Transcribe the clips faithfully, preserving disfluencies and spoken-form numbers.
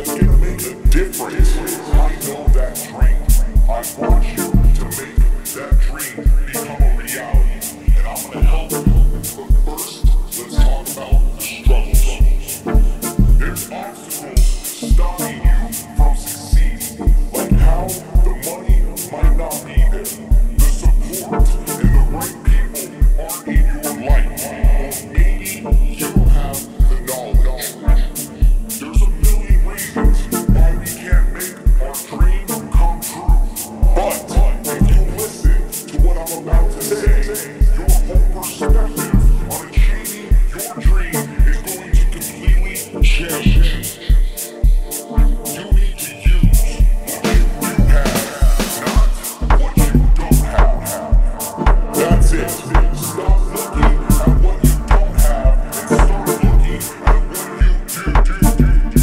that's gonna make a difference. I know that dream. I want you to make that dream become a reality. And I'm gonna help you. But first, let's talk about the struggles. There's obstacles stopping you from succeeding. Like how the money might not be there. The support and the right people aren't in your life. Or maybe you don't have the knowledge. There's a million reasons why we can't make our dream come true. But if you listen to what I'm about to say, your whole perspective on achieving your dream is going to completely change. You need to use what you have, not what you don't have. That's it. Stop looking at what you don't have and start looking at what you do, do, do, do.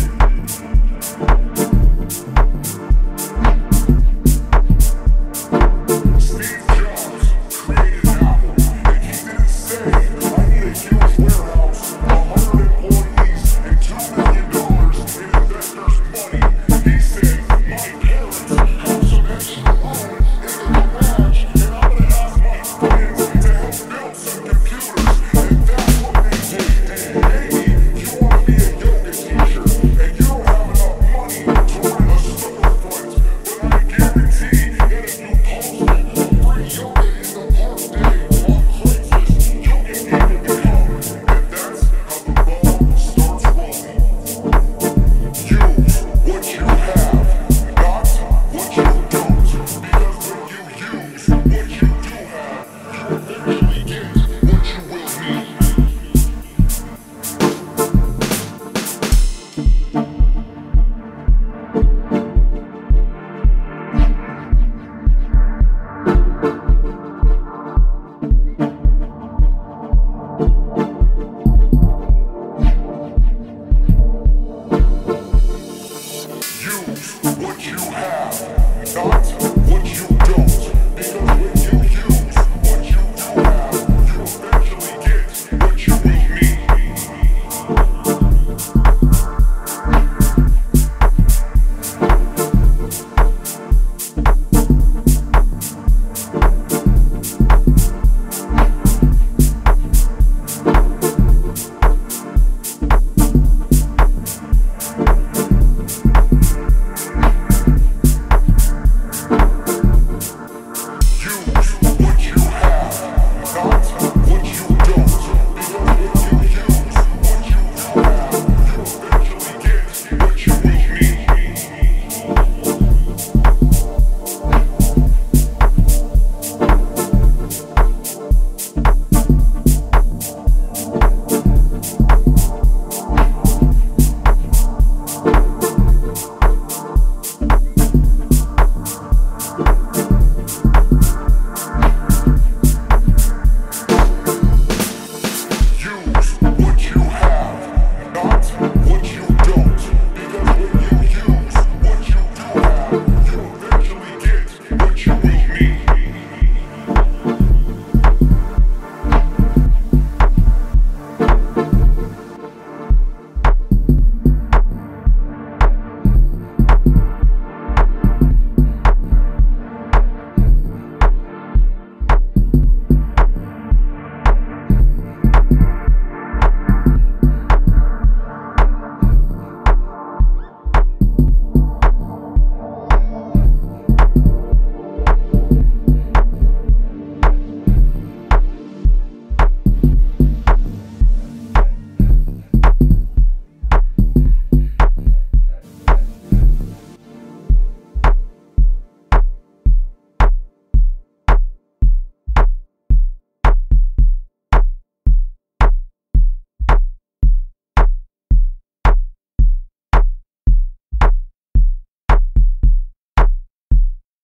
Steve Jobs created Apple, and he didn't say, I need a huge warehouse, a hundred employees, and two million dollars in investors' money. He said, my parents have some extra room in the garage, and I'm gonna ask my friends to help build some computers, and that's what they did. Maybe you want to be a yoga teacher, and you don't have enough money to rent a storefront, but I guarantee that if you post free yoga in the park day on Craigslist, you'll get people to come, and that's how the ball starts rolling. Use what you have, not what you don't, because when you use what you do have, you eventually get what you will need. Use what you have, not